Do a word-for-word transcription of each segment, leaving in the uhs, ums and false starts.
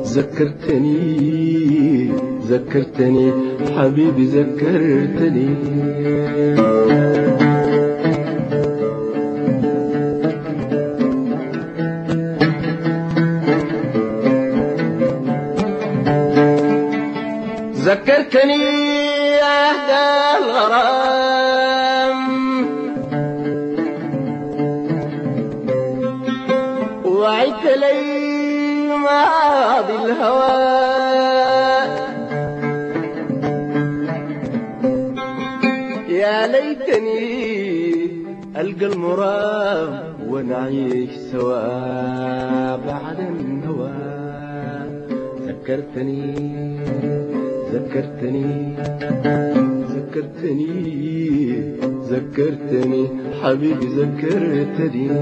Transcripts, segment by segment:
ذكرتني ذكرتني حبيبي ذكرتني. ذكرتني يا أهدى الغرام وعدت لي ماضي الهوى يا ليتني ألقى المرام ونعيش سوا بعد الهوى. ذكرتني ذكرتني ذكرتني ذكرتني حبيبي ذكرتني.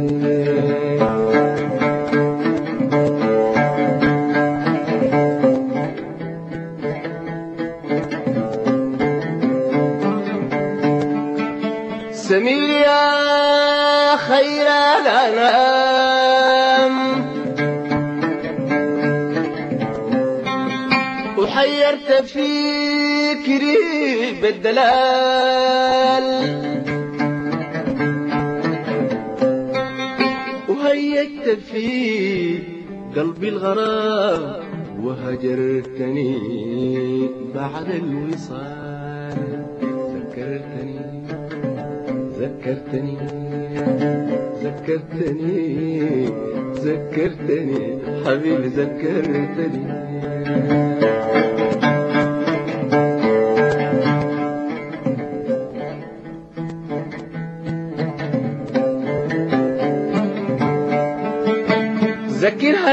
سمير يا خير الأنام وحيرت فكري بالدلال وهيجت في قلبي الغرام وهجرتني بعد الوصال. ذكرتني ذكرتني ذكرتني ذكرتني حبيبي ذكرتني. ذكرها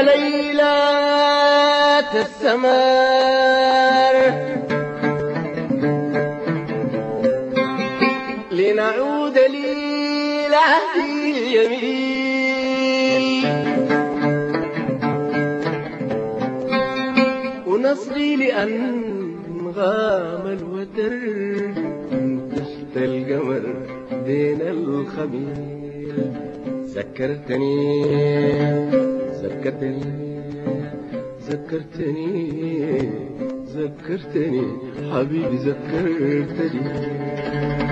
ليلة السمر لنعود للعهد الجميل ونصغي لأنغام الوتر تحت القمر بين الخميل. ذكرتني ذكرتني ذكرتني ذكرتني حبيبي ذكرتني.